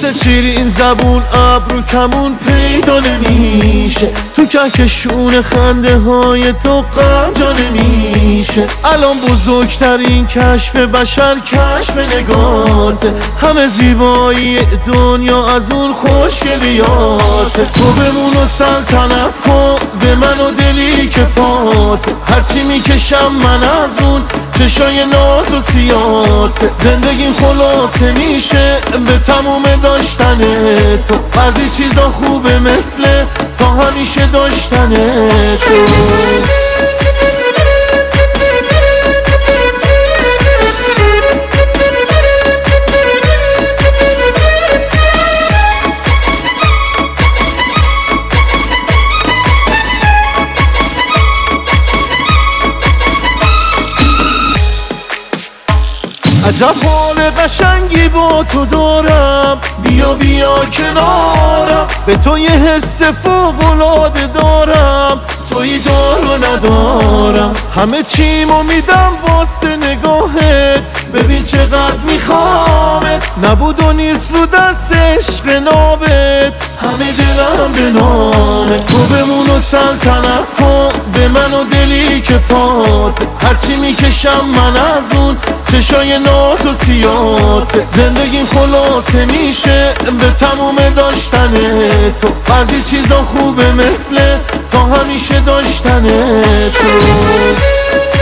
مثل شیرین زبون ابرو کمون پیدا نمیشه، تو کهکشون خنده های تو غم جا نمیشه. الان بزرگترین کشف بشر کشف نگاته، همه زیبایی دنیا از اون خوشگلیاته. تو بمون و سلطنت کن به من و دلی که پاته، هرچی میکشم من از اون چشای ناز و سیاته. زندگیم خلاصه میشه به تموم داشتن تو، بعضی چیزا خوبه مثل تا همیشه داشتن تو. عجب حال قشنگی با تو دارم، بیا بیا کنارم، به تو یه حس فوق‌العاده دارم، تویی دار و ندارم. همه چیمو میدم واسه نگاهت، ببین چقدر میخوامت، نبود و نیست رو دست عشق نابت، همه دلم به نامت. تو بمون و سلطنت کن به من و دلی که پات، هرچی میکشم من از اون چشای ناز و سیاته. زندگیم خلاصه میشه به تموم داشتن تو، بعضی چیزا خوبه مثل تا همیشه داشتن تو.